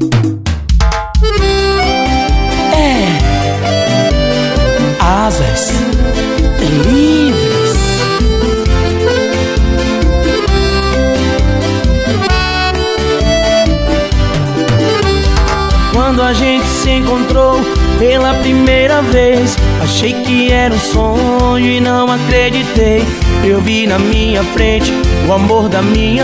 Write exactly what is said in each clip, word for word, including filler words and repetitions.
É asas livres. Quando a gente se encontrou pela primeira vez, achei que era um sonho e não acreditei. Eu vi na minha frente o amor da minha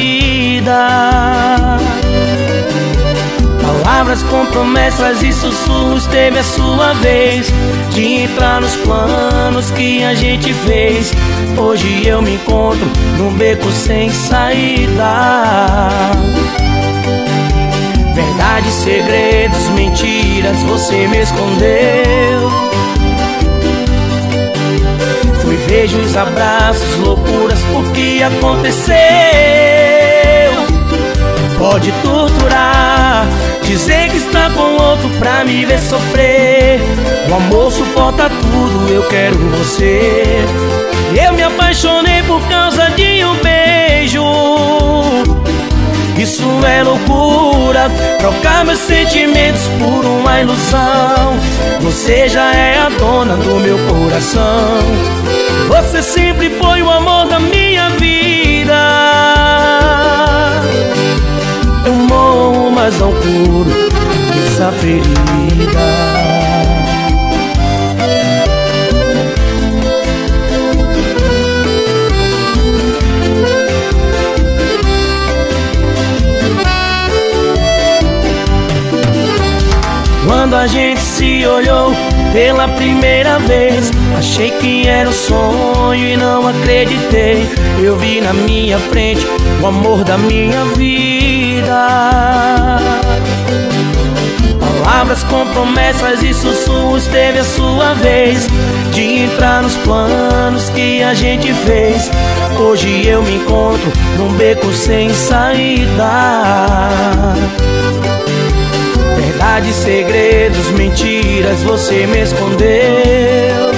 vida. Palavras com promessas e sussurros, teve a sua vez de entrar nos planos que a gente fez. Hoje eu me encontro num beco sem saída. Verdades, segredos, mentiras, você me escondeu. Fui, vejo os abraços, loucuras, o que aconteceu? Pode torturar, dizer que está com outro pra me ver sofrer. O amor suporta tudo, eu quero você. Eu me apaixonei por causa de um beijo. Isso é loucura, trocar meus sentimentos por uma ilusão. Você já é a dona do meu coração. Você sempre foi o amor da minha vida. Eu morro, mas não curo essa ferida. Quando a gente se olhou pela primeira vez, achei que era um sonho e não acreditei. Eu vi na minha frente o amor da minha vida. Palavras com promessas e sussurros, teve a sua vez de entrar nos planos que a gente fez. Hoje eu me encontro num beco sem saída. Verdades, segredos, mentiras, você me escondeu.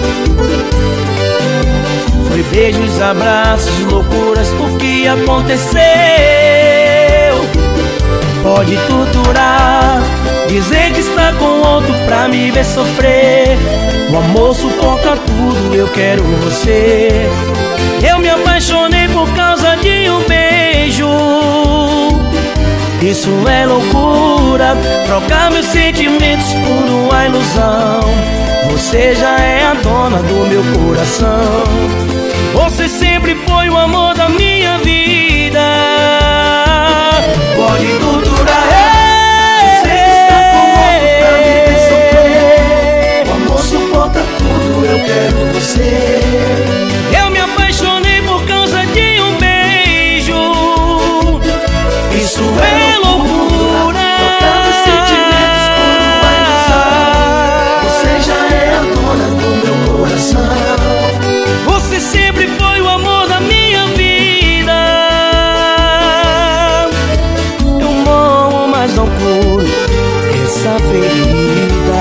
Foi beijos, abraços, loucuras, o que aconteceu? Pode torturar, dizer que está com outro pra me ver sofrer. O amor suporta tudo, eu quero você. Eu me apaixonei por causa de um beijo. Isso é loucura, trocar meus sentimentos por uma ilusão. Você já é a dona do meu coração. Você sempre foi o amor da minha vida. Pode torturar, dizer que está com outro pra me ver sofrer. O amor suporta tudo, eu quero você. Eu me apaixonei por causa de um beijo. Isso é essa ferida.